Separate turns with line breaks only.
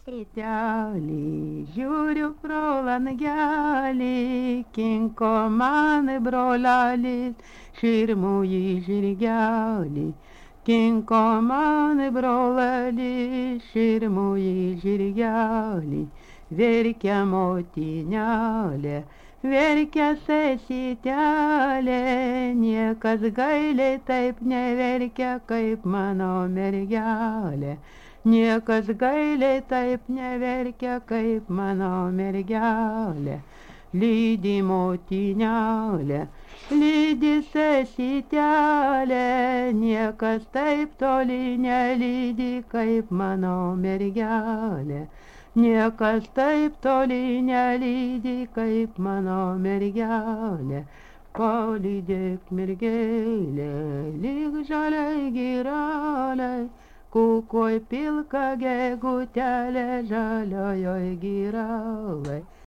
Teli, žiūriu pro langelį, kinko man brolelis, širmųjį žirgelį. Kinko man brolelis, širmųjį žirgelį. Verkia motinelė, verkia sesytelė, niekas gailiai taip neverkia kaip mano mergelė. Niekas gailiai taip neverkia kaip mano mergelė. Lydi motinelė, lydi sesytelė, niekas taip toli nelydi kaip mano mergelė. Niekas taip toli nelydi kaip mano mergelė. Palydėk mergelė, lyg žaliai girelei, kukoj pilka gegutelė žaliojoj girelei.